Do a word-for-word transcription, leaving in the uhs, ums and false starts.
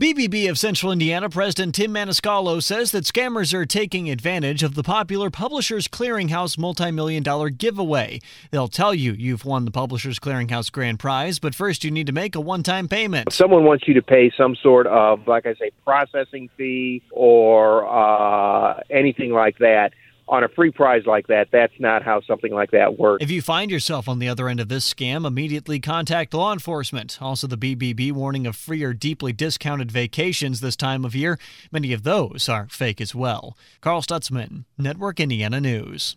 B B B of Central Indiana President Tim Maniscalco says that scammers are taking advantage of the popular Publishers Clearinghouse multi-million dollar giveaway. They'll tell you you've won the Publishers Clearinghouse grand prize, but first you need to make a one-time payment. If someone wants you to pay some sort of, like I say, processing fee or uh, anything like that, on a free prize like that, that's not how something like that works. If you find yourself on the other end of this scam, immediately contact law enforcement. Also, the B B B warning of free or deeply discounted vacations this time of year. Many of those are fake as well. Carl Stutzman, Network Indiana News.